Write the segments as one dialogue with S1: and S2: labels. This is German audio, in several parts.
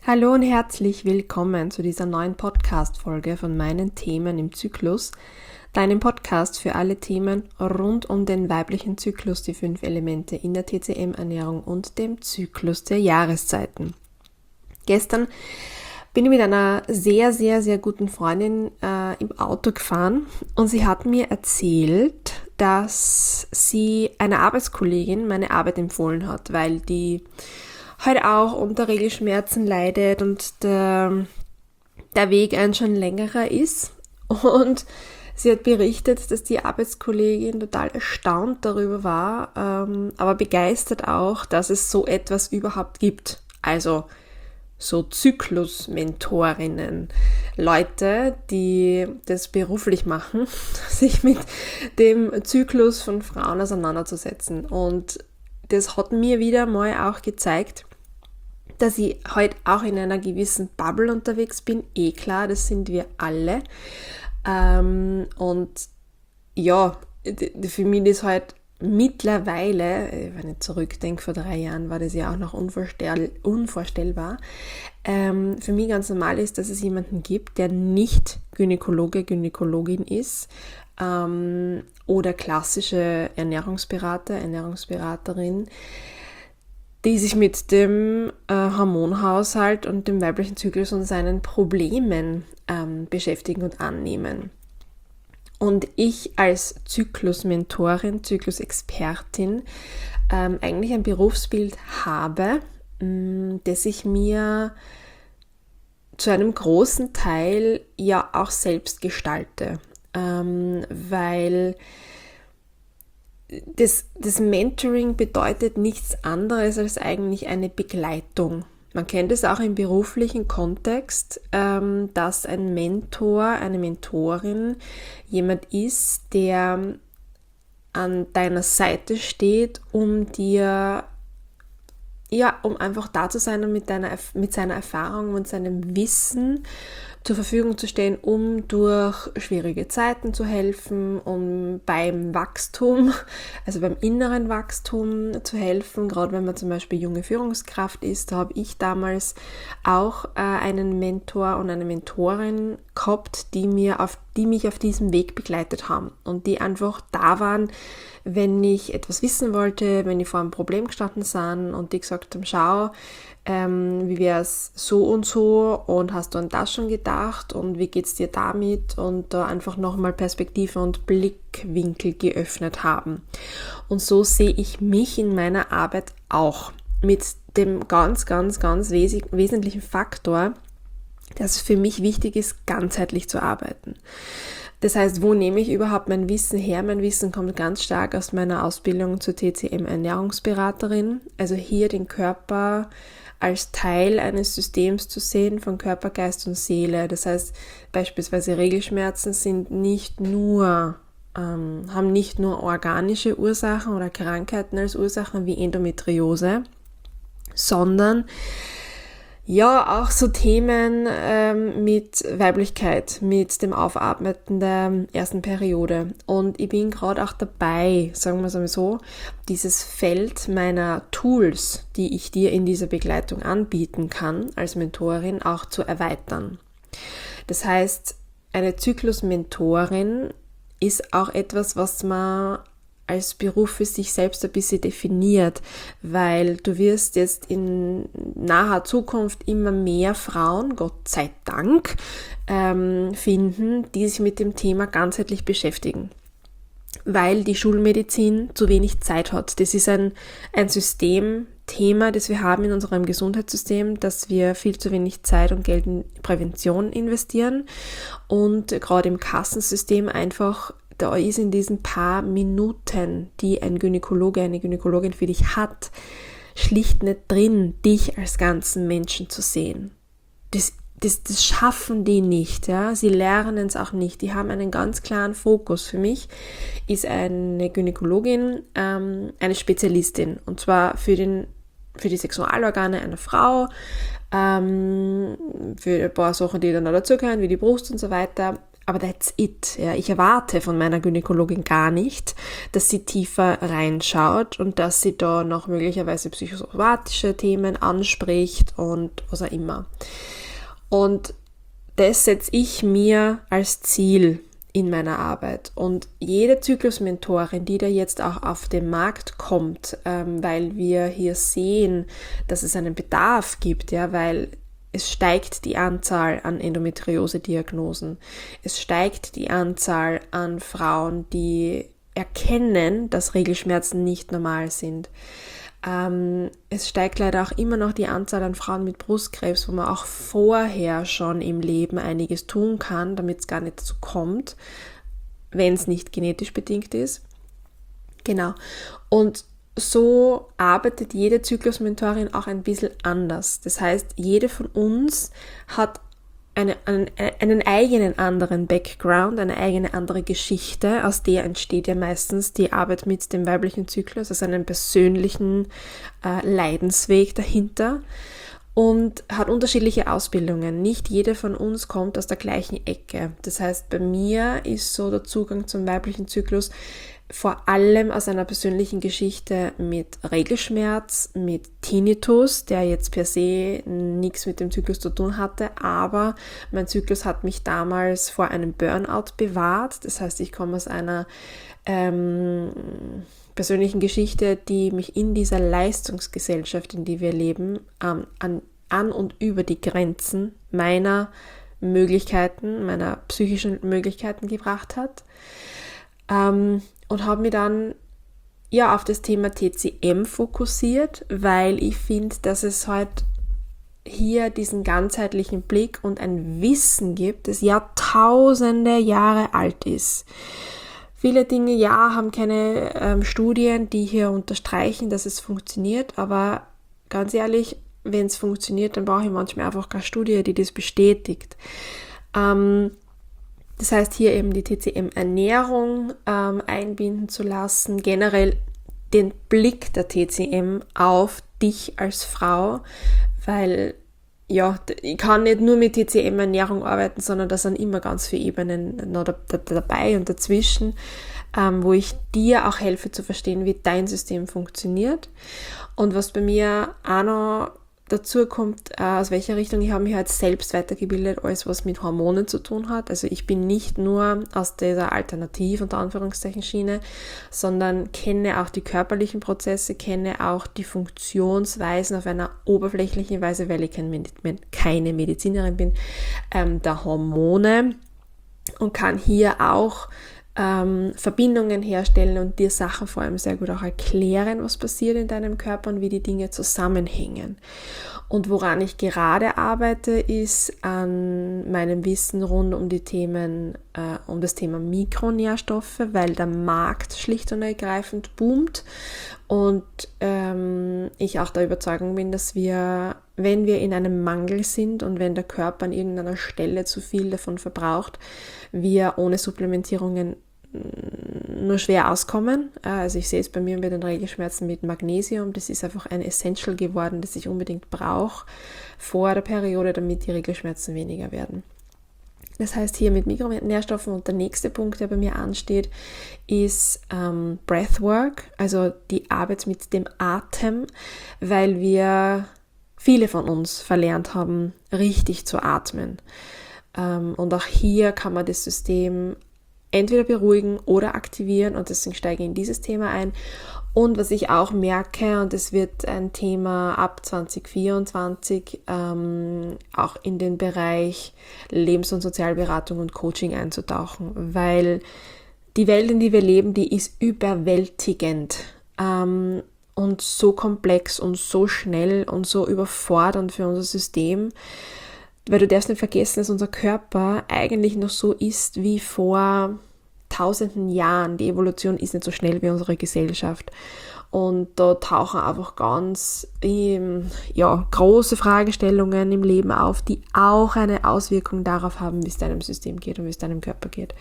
S1: Hallo und herzlich willkommen zu dieser neuen Podcast-Folge von meinen Themen im Zyklus, deinem Podcast für alle Themen rund um den weiblichen Zyklus, die 5 Elemente in der TCM-Ernährung und dem Zyklus der Jahreszeiten. Gestern bin ich mit einer sehr, sehr, sehr guten Freundin im Auto gefahren und sie hat mir erzählt, dass sie einer Arbeitskollegin meine Arbeit empfohlen hat, weil die heute auch unter Regelschmerzen leidet und der Weg ein schon längerer ist. Und sie hat berichtet, dass die Arbeitskollegin total erstaunt darüber war, aber begeistert auch, dass es so etwas überhaupt gibt. Also so Zyklus-Mentorinnen, Leute, die das beruflich machen, sich mit dem Zyklus von Frauen auseinanderzusetzen. Und das hat mir wieder mal auch gezeigt, dass ich heute auch in einer gewissen Bubble unterwegs bin. Klar, das sind wir alle. Und ja, für mich ist halt mittlerweile, wenn ich zurückdenke, vor 3 Jahren war das ja auch noch unvorstellbar, für mich ganz normal ist, dass es jemanden gibt, der nicht Gynäkologe, Gynäkologin ist, oder klassische Ernährungsberaterin, die sich mit dem Hormonhaushalt und dem weiblichen Zyklus und seinen Problemen beschäftigen und annehmen. Und ich als Zyklusmentorin, Zyklusexpertin eigentlich ein Berufsbild habe, das ich mir zu einem großen Teil ja auch selbst gestalte, weil das Mentoring bedeutet nichts anderes als eigentlich eine Begleitung. Man kennt es auch im beruflichen Kontext, dass ein Mentor, eine Mentorin jemand ist, der an deiner Seite steht, um einfach da zu sein und mit seiner Erfahrung und seinem Wissen zur Verfügung zu stehen, um durch schwierige Zeiten zu helfen, um beim Wachstum, also beim inneren Wachstum zu helfen. Gerade wenn man zum Beispiel junge Führungskraft ist, da habe ich damals auch einen Mentor und eine Mentorin gehabt, die mich auf diesem Weg begleitet haben und die einfach da waren, wenn ich etwas wissen wollte, wenn ich vor einem Problem gestanden bin und die gesagt haben, schau, wie wäre es so und hast du an das schon gedacht und wie geht's dir damit und da einfach nochmal Perspektive und Blickwinkel geöffnet haben. Und so sehe ich mich in meiner Arbeit auch mit dem ganz, ganz, ganz wesentlichen Faktor, dass es für mich wichtig ist, ganzheitlich zu arbeiten. Das heißt, wo nehme ich überhaupt mein Wissen her? Mein Wissen kommt ganz stark aus meiner Ausbildung zur TCM-Ernährungsberaterin. Also hier den Körper als Teil eines Systems zu sehen von Körper, Geist und Seele. Das heißt, beispielsweise Regelschmerzen haben nicht nur organische Ursachen oder Krankheiten als Ursachen wie Endometriose, sondern ja, auch so Themen mit Weiblichkeit, mit dem Aufatmen der ersten Periode. Und ich bin gerade auch dabei, sagen wir es einmal so, dieses Feld meiner Tools, die ich dir in dieser Begleitung anbieten kann, als Mentorin auch zu erweitern. Das heißt, eine Zyklusmentorin ist auch etwas, was man als Beruf für sich selbst ein bisschen definiert, weil du wirst jetzt in naher Zukunft immer mehr Frauen, Gott sei Dank, finden, die sich mit dem Thema ganzheitlich beschäftigen, weil die Schulmedizin zu wenig Zeit hat. Das ist ein Systemthema, das wir haben in unserem Gesundheitssystem, dass wir viel zu wenig Zeit und Geld in Prävention investieren und gerade im Kassensystem einfach da ist in diesen paar Minuten, die ein Gynäkologe, eine Gynäkologin für dich hat, schlicht nicht drin, dich als ganzen Menschen zu sehen. Das schaffen die nicht, ja. Sie lernen es auch nicht. Die haben einen ganz klaren Fokus. Für mich ist eine Gynäkologin eine Spezialistin, und zwar für die Sexualorgane einer Frau, für ein paar Sachen, die dann noch dazugehören, wie die Brust und so weiter. aber that's it. Ja. Ich erwarte von meiner Gynäkologin gar nicht, dass sie tiefer reinschaut und dass sie da noch möglicherweise psychosomatische Themen anspricht und was auch immer. Und das setze ich mir als Ziel in meiner Arbeit. Und jede Zyklusmentorin, die da jetzt auch auf den Markt kommt, weil wir hier sehen, dass es einen Bedarf gibt, ja, weil es steigt die Anzahl an Endometriose-Diagnosen. Es steigt die Anzahl an Frauen, die erkennen, dass Regelschmerzen nicht normal sind. Es steigt leider auch immer noch die Anzahl an Frauen mit Brustkrebs, wo man auch vorher schon im Leben einiges tun kann, damit es gar nicht dazu kommt, wenn es nicht genetisch bedingt ist. Genau. Und so arbeitet jede Zyklusmentorin auch ein bisschen anders. Das heißt, jede von uns hat einen eigenen anderen Background, eine eigene andere Geschichte, aus der entsteht ja meistens die Arbeit mit dem weiblichen Zyklus, also einen persönlichen Leidensweg dahinter und hat unterschiedliche Ausbildungen. Nicht jede von uns kommt aus der gleichen Ecke. Das heißt, bei mir ist so der Zugang zum weiblichen Zyklus vor allem aus einer persönlichen Geschichte mit Regelschmerz, mit Tinnitus, der jetzt per se nichts mit dem Zyklus zu tun hatte, aber mein Zyklus hat mich damals vor einem Burnout bewahrt. Das heißt, ich komme aus einer persönlichen Geschichte, die mich in dieser Leistungsgesellschaft, in der wir leben, an und über die Grenzen meiner Möglichkeiten, meiner psychischen Möglichkeiten gebracht hat. Und habe mich dann auf das Thema TCM fokussiert, weil ich finde, dass es halt hier diesen ganzheitlichen Blick und ein Wissen gibt, das Jahrtausende Jahre alt ist. Viele Dinge, haben keine Studien, die hier unterstreichen, dass es funktioniert, aber ganz ehrlich, wenn es funktioniert, dann brauche ich manchmal einfach keine Studie, die das bestätigt. Das heißt, hier eben die TCM-Ernährung einbinden zu lassen, generell den Blick der TCM auf dich als Frau, weil ich kann nicht nur mit TCM-Ernährung arbeiten, sondern da sind immer ganz viele Ebenen noch dabei und dazwischen, wo ich dir auch helfe zu verstehen, wie dein System funktioniert. Und was bei mir auch noch dazu kommt, aus welcher Richtung, ich habe mich halt selbst weitergebildet, alles was mit Hormonen zu tun hat. Also ich bin nicht nur aus dieser Alternativ- unter Anführungszeichen Schiene, sondern kenne auch die körperlichen Prozesse, kenne auch die Funktionsweisen auf einer oberflächlichen Weise, weil ich keine Medizinerin bin, der Hormone und kann hier auch Verbindungen herstellen und dir Sachen vor allem sehr gut auch erklären, was passiert in deinem Körper und wie die Dinge zusammenhängen. Und woran ich gerade arbeite, ist an meinem Wissen rund um die Themen, um das Thema Mikronährstoffe, weil der Markt schlicht und ergreifend boomt und ich auch der Überzeugung bin, dass wenn wir in einem Mangel sind und wenn der Körper an irgendeiner Stelle zu viel davon verbraucht, wir ohne Supplementierungen nur schwer auskommen. Also ich sehe es bei mir mit den Regelschmerzen mit Magnesium. Das ist einfach ein Essential geworden, das ich unbedingt brauche vor der Periode, damit die Regelschmerzen weniger werden. Das heißt hier mit Mikronährstoffen, und der nächste Punkt, der bei mir ansteht, ist Breathwork, also die Arbeit mit dem Atem, weil viele von uns verlernt haben, richtig zu atmen. Und auch hier kann man das System entweder beruhigen oder aktivieren, und deswegen steige ich in dieses Thema ein. Und was ich auch merke, und es wird ein Thema ab 2024, auch in den Bereich Lebens- und Sozialberatung und Coaching einzutauchen, weil die Welt, in der wir leben, die ist überwältigend und so komplex und so schnell und so überfordernd für unser System. Weil du darfst nicht vergessen, dass unser Körper eigentlich noch so ist wie vor tausenden Jahren. Die Evolution ist nicht so schnell wie unsere Gesellschaft. Und da tauchen einfach ganz große Fragestellungen im Leben auf, die auch eine Auswirkung darauf haben, wie es deinem System geht und wie es deinem Körper geht.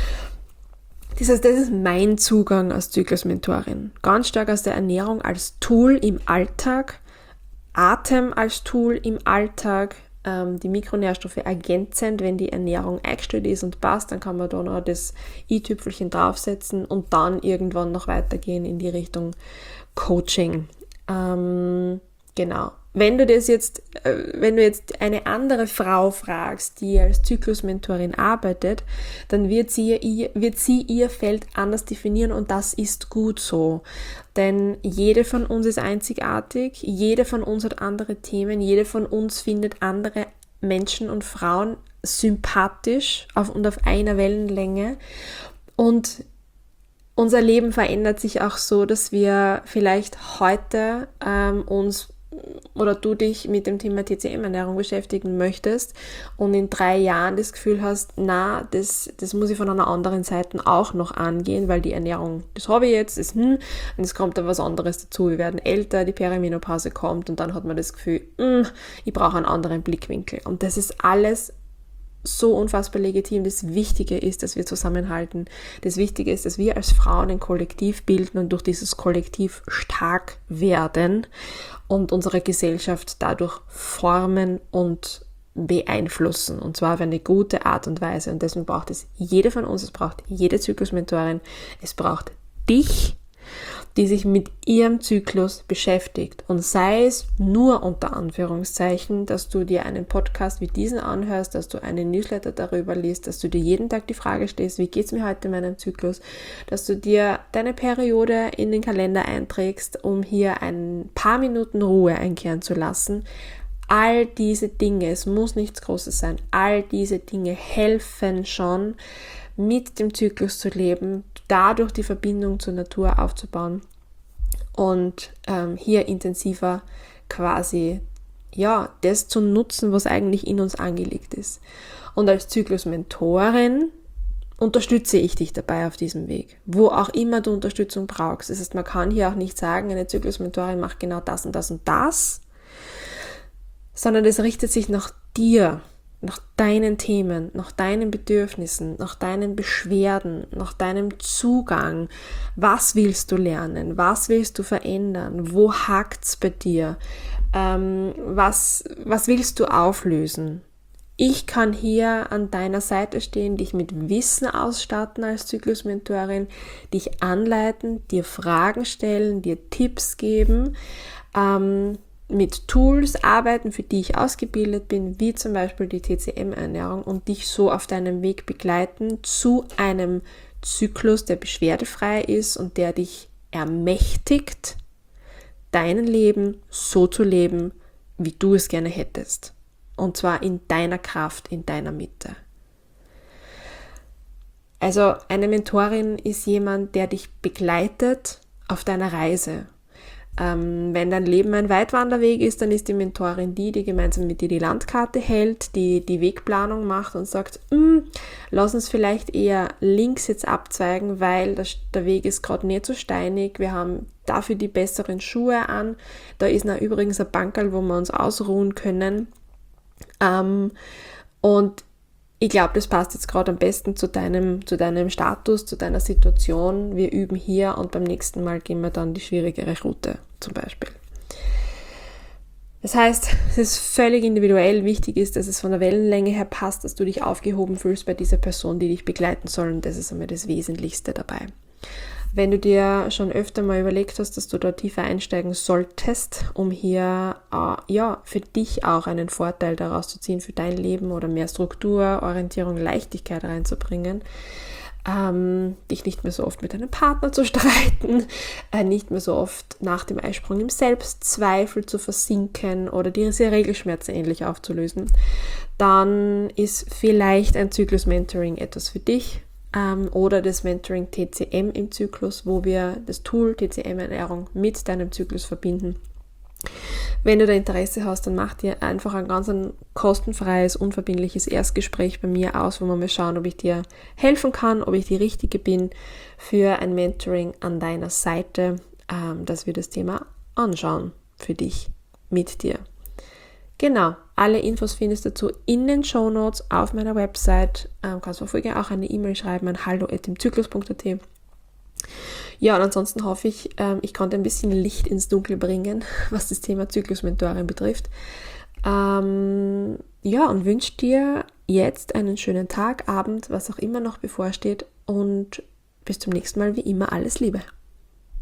S1: Das heißt, das ist mein Zugang als Zyklusmentorin. Ganz stark aus der Ernährung als Tool im Alltag, Atem als Tool im Alltag, die Mikronährstoffe ergänzend, wenn die Ernährung eingestellt ist und passt, dann kann man da noch das i-Tüpfelchen draufsetzen und dann irgendwann noch weitergehen in die Richtung Coaching. Genau. Wenn du jetzt eine andere Frau fragst, die als Zyklusmentorin arbeitet, dann wird sie ihr Feld anders definieren und das ist gut so. Denn jede von uns ist einzigartig, jede von uns hat andere Themen, jede von uns findet andere Menschen und Frauen sympathisch und auf einer Wellenlänge. Und unser Leben verändert sich auch so, dass wir vielleicht heute uns oder du dich mit dem Thema TCM-Ernährung beschäftigen möchtest und in 3 Jahren das Gefühl hast, das muss ich von einer anderen Seite auch noch angehen, weil die Ernährung, das habe ich jetzt, und es kommt da was anderes dazu. Wir werden älter, die Perimenopause kommt und dann hat man das Gefühl, ich brauche einen anderen Blickwinkel. Und das ist alles so unfassbar legitim. Das Wichtige ist, dass wir zusammenhalten. Das Wichtige ist, dass wir als Frauen ein Kollektiv bilden und durch dieses Kollektiv stark werden und unsere Gesellschaft dadurch formen und beeinflussen. Und zwar auf eine gute Art und Weise. Und deswegen braucht es jede von uns, es braucht jede Zyklusmentorin, es braucht dich, die sich mit ihrem Zyklus beschäftigt. Und sei es nur unter Anführungszeichen, dass du dir einen Podcast wie diesen anhörst, dass du einen Newsletter darüber liest, dass du dir jeden Tag die Frage stellst, wie geht's mir heute in meinem Zyklus, dass du dir deine Periode in den Kalender einträgst, um hier ein paar Minuten Ruhe einkehren zu lassen. All diese Dinge, es muss nichts Großes sein, all diese Dinge helfen schon, mit dem Zyklus zu leben, dadurch die Verbindung zur Natur aufzubauen und hier intensiver quasi das zu nutzen, was eigentlich in uns angelegt ist. Und als Zyklusmentorin unterstütze ich dich dabei auf diesem Weg, wo auch immer du Unterstützung brauchst. Das heißt, man kann hier auch nicht sagen, eine Zyklusmentorin macht genau das und das und das, sondern es richtet sich nach dir, nach deinen Themen, nach deinen Bedürfnissen, nach deinen Beschwerden, nach deinem Zugang. Was willst du lernen? Was willst du verändern? Wo hakt's bei dir? Was willst du auflösen? Ich kann hier an deiner Seite stehen, dich mit Wissen ausstatten als Zyklusmentorin, dich anleiten, dir Fragen stellen, dir Tipps geben, mit Tools arbeiten, für die ich ausgebildet bin, wie zum Beispiel die TCM-Ernährung und dich so auf deinem Weg begleiten zu einem Zyklus, der beschwerdefrei ist und der dich ermächtigt, dein Leben so zu leben, wie du es gerne hättest. Und zwar in deiner Kraft, in deiner Mitte. Also eine Mentorin ist jemand, der dich begleitet auf deiner Reise. Wenn dein Leben ein Weitwanderweg ist, dann ist die Mentorin die gemeinsam mit dir die Landkarte hält, die Wegplanung macht und sagt, lass uns vielleicht eher links jetzt abzweigen, weil der Weg ist gerade nicht so steinig, wir haben dafür die besseren Schuhe an, da ist übrigens ein Bankerl, wo wir uns ausruhen können, und ich glaube, das passt jetzt gerade am besten zu deinem Status, zu deiner Situation. Wir üben hier und beim nächsten Mal gehen wir dann die schwierigere Route zum Beispiel. Das heißt, es ist völlig individuell. Wichtig ist, dass es von der Wellenlänge her passt, dass du dich aufgehoben fühlst bei dieser Person, die dich begleiten soll. Und das ist einmal das Wesentlichste dabei. Wenn du dir schon öfter mal überlegt hast, dass du da tiefer einsteigen solltest, um hier für dich auch einen Vorteil daraus zu ziehen für dein Leben oder mehr Struktur, Orientierung, Leichtigkeit reinzubringen, dich nicht mehr so oft mit deinem Partner zu streiten, nicht mehr so oft nach dem Eisprung im Selbstzweifel zu versinken oder diese Regelschmerzen ähnlich aufzulösen, dann ist vielleicht ein Zyklus-Mentoring etwas für dich. Oder das Mentoring TCM im Zyklus, wo wir das Tool TCM-Ernährung mit deinem Zyklus verbinden. Wenn du da Interesse hast, dann mach dir einfach ein ganz kostenfreies, unverbindliches Erstgespräch bei mir aus, wo wir mal schauen, ob ich dir helfen kann, ob ich die Richtige bin für ein Mentoring an deiner Seite, dass wir das Thema anschauen für dich, mit dir. Genau, alle Infos findest du dazu in den Shownotes auf meiner Website. Kannst du vorher auch eine E-Mail schreiben an hallo@imzyklus.at. Ja, und ansonsten hoffe ich, ich konnte ein bisschen Licht ins Dunkel bringen, was das Thema Zyklusmentorin betrifft. Ja, und wünsche dir jetzt einen schönen Tag, Abend, was auch immer noch bevorsteht und bis zum nächsten Mal, wie immer, alles Liebe.